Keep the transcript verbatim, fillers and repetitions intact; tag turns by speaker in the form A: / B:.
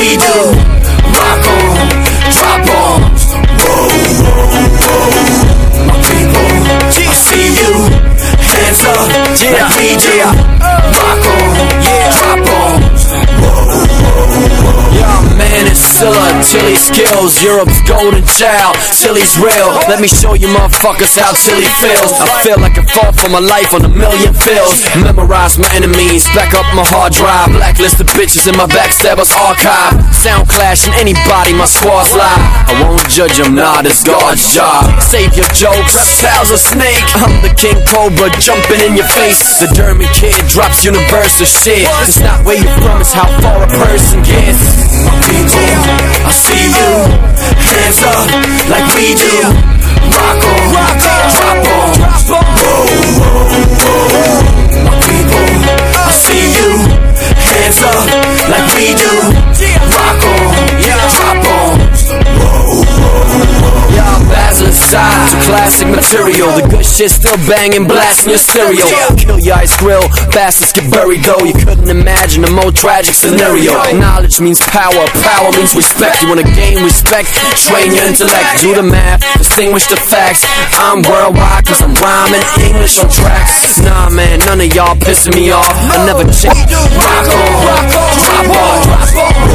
A: we do. Rock on, drop bombs. Whoa, whoa, whoa. My people, I see you. Hands up, like we do. Rock on, drop bombs. Whoa, whoa, whoa. Yeah, man, it's Silla, Tilly skills, Europe's golden child. Tilly's real. Let me show you motherfuckers how Tilly feels. I feel like I fought for my life on a million fields. Memorize my enemies, back up my hard drive. Blacklist the bitches in my backstabbers archive. Sound clashing anybody, my squad's live. I won't judge them, nah, this God's job. Save your jokes, reptiles a snake. I'm the King Cobra jumping in your face. The Dermy kid drops universal shit. It's not where you're from, it's how far a person gets. My people, I see you. Hands up, like we do. Rock on, drop on. Whoa, whoa, whoa. My people, I see you. Hands up, like we do. Rock on, drop on. Whoa, whoa, whoa. Y'all Basil side to classic material. The good shit still banging, blasting your stereo. Kill your ice grill, bastards get buried though. You couldn't imagine a more tragic scenario. Knowledge means power, power means respect. You wanna gain respect, train your intellect. Do the math, distinguish the facts. I'm worldwide cause I'm rhyming English on tracks. Nah man, none of y'all pissing me off. I never check. Rock on, drop on.